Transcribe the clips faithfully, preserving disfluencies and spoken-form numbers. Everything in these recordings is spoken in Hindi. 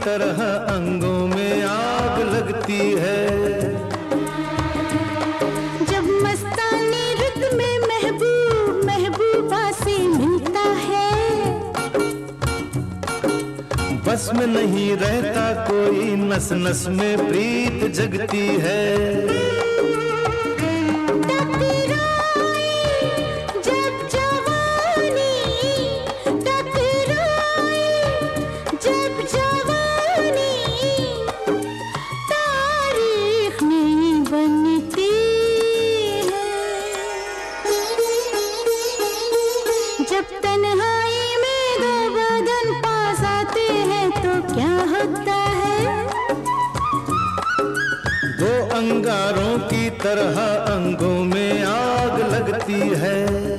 तरह अंगों में आग लगती है। जब मस्तानी रुत में महबूब महबूबा से मिलता है, बस में नहीं रहता कोई, नस नस में प्रीत जगती है। जब तन्हाई में दो बदन पास आते हैं तो क्या होता है? दो अंगारों की तरह अंगों में आग लगती है।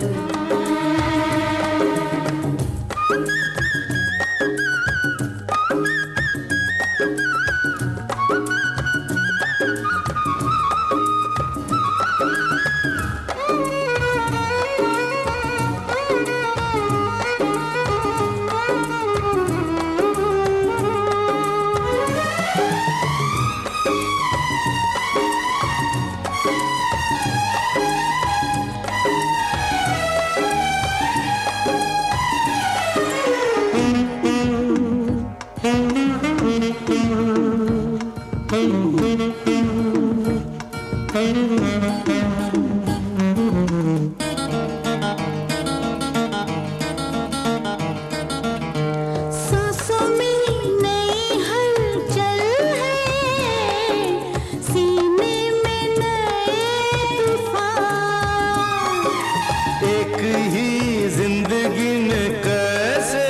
सांसों में नई हलचल है, सीने में नए तूफान। एक ही जिंदगी में कैसे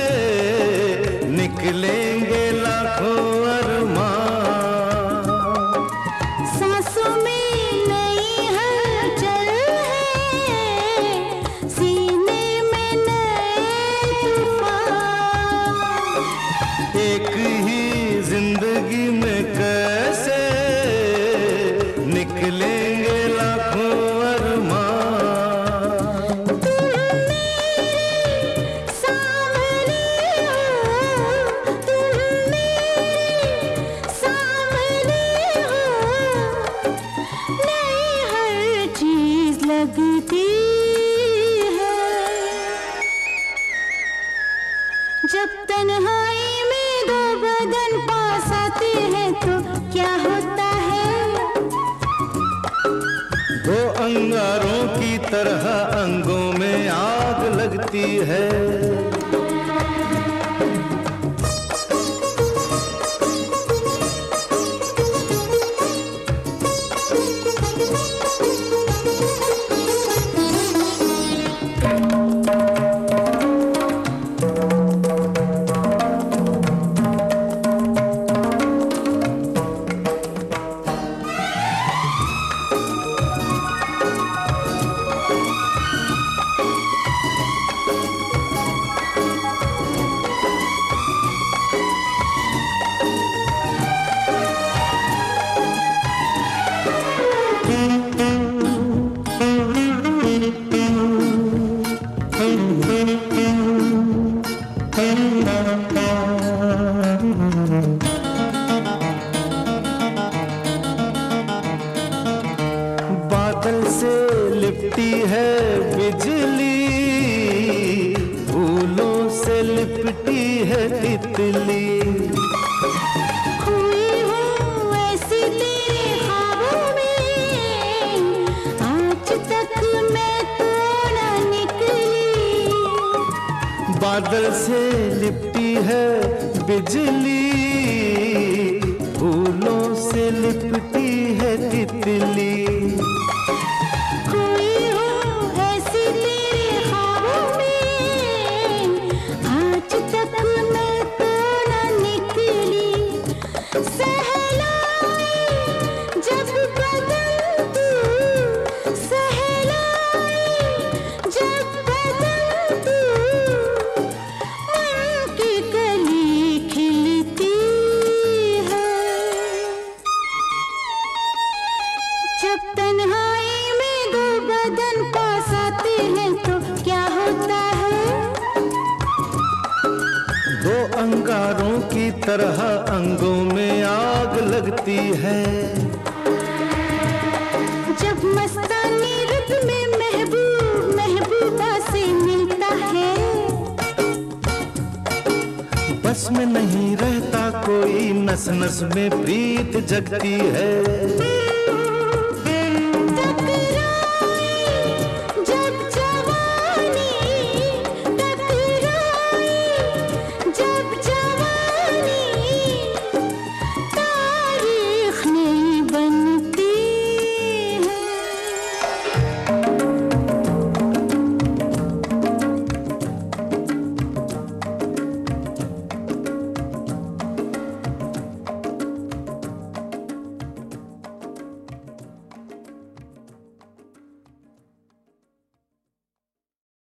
निकलेंगे लाखों अरमान। सांसों में नई हलचल है, सीने में नए तूफान। एक ही जिंदगी में कैसे निकलेंगे लाखों अरमान। तुम मेरे सामने हो, तुम मेरे सामने हो, नई हर चीज लगती है। जब तन्हाई में दो बदन पास आते हैं तो क्या होता है? दो अंगारों की तरह अंगों में आग लगती है। बादल से लिपटी है बिजली, फूलों से लिपटी है तितली। खोई हूँ ऐसी तेरे ख्वाबों में, आज तक मैं तो न निकली। बादल से लिपटी है बिजली, फूलों से लिपटी है तितली। खोई हूँ ऐसी तेरे ख्वाबों में, आज तक मैं तो न निकली। सहलाए जब बदन तू, सहलाए जब बदन तू, मन की कली खिलती है। जब तन अंगारों की तरह अंगों में आग लगती है। जब मस्तानी रुत में महबूब महबूबा से मिलता है, बस में नहीं रहता कोई, नस नस में प्रीत जगती है।